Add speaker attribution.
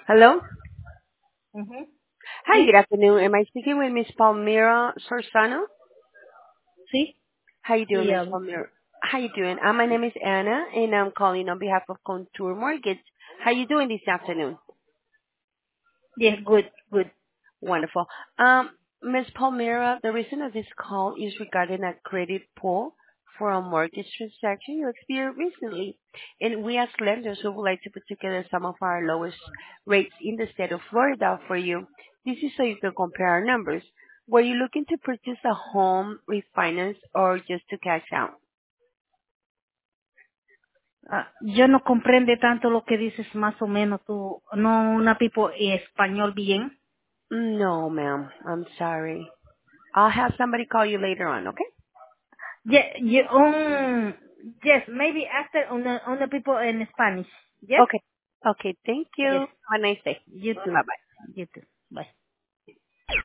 Speaker 1: Hello.
Speaker 2: Ujú.
Speaker 1: Hi, good
Speaker 2: Sí,
Speaker 1: afternoon. Am I speaking with Miss Palmira Sorsano?
Speaker 2: sí,
Speaker 1: How you doing,
Speaker 2: sí,
Speaker 1: Miss Palmira? How you doing? My name is Anna, and I'm calling on behalf of Contour Mortgage. How you doing this afternoon?
Speaker 2: yes, good, good.
Speaker 1: Wonderful. Ms. Palmira, the reason of this call is regarding a credit pull for a mortgage transaction you experienced recently. And we ask lenders who would like to put together some of our lowest rates in the state of Florida for you. This is so you can compare our numbers. Were you looking to purchase a home, refinance, or just to cash out?
Speaker 2: Yo no comprende tanto lo que dices más o menos tú, no una tipo español bien.
Speaker 1: No, ma'am. I'm sorry. I'll have somebody call you later on, okay?
Speaker 2: Yes, maybe after on the people in Spanish. Yes,
Speaker 1: Okay. Okay, thank
Speaker 2: yes,
Speaker 1: you. Have a nice day.
Speaker 2: you too,
Speaker 1: Bye-bye.
Speaker 2: you too. Bye.